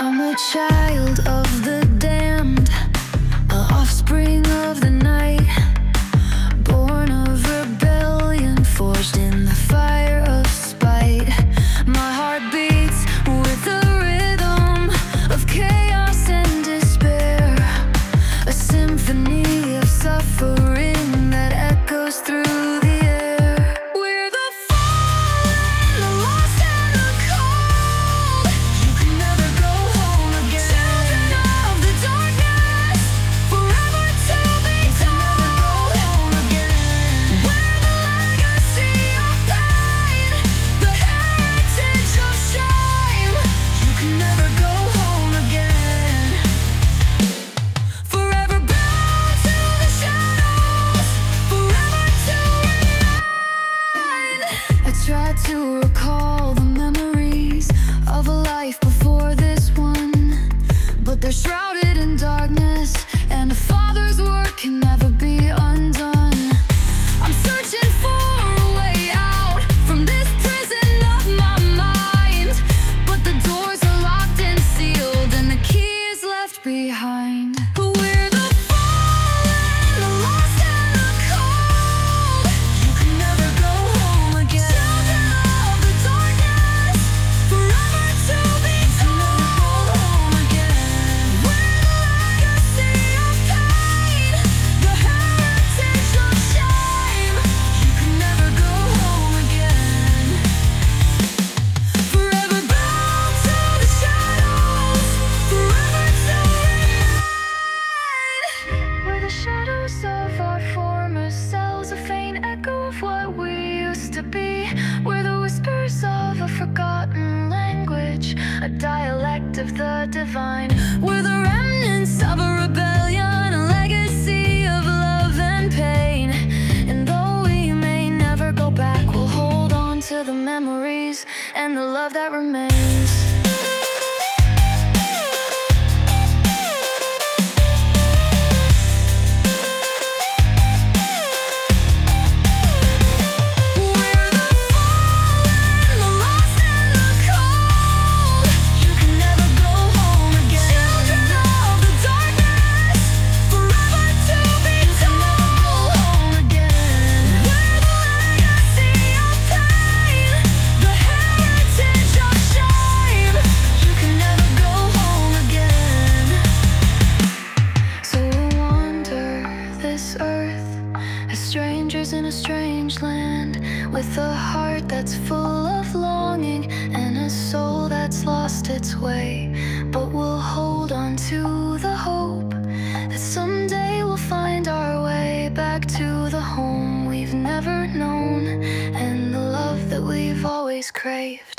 I'm a child of the damned, a offspring of the night, born of rebellion, forged in the fire of spite. My heart beats with the rhythm of chaos and despair, a symphony of suffering that echoes through the air. We're the fallen, the lost and the cold. You can never go home again. Children of the darkness, forever to be told. Never go home again. We're the legacy of pain, the heritage of shame. You can never go home again. Forever bound to the shadows, forever to remain. I try to recall the memories of a life before this one, but they're shrouded in darkness, and a father's work can never be undone. I'm searching for a way out from this prison of my mind, but the doors are locked and sealed, and the key is left behind. We're the fallen, the lost and the cold. You can never go home again. Children of the darkness, forever to be told. Never go home again. We're the legacy of pain, the heritage of shame. You can never go home again. Forever bound to the shadows, forever to remain. We're the shadows of our former selves, a faint echo of what we used to be. We're the whispers of a forgotten language, a dialect of the divine. We're the remnants of a rebellion, a legacy of love and pain. And though we may never go back, we'll hold on to the memories and the love that remains. We're the fallen, the lost and the cold. You can never go home again. Children of the darkness, forever to be told. Home again. We're the legacy of pain, the heritage of shame. You can never go home again. So we'll wander this earth as strangers in a strange land, with a heart that's full of longing and a soul that's lost its way. But we'll hold on to the hope that someday we'll find our way back to the home we've never known, and the love that we've always craved.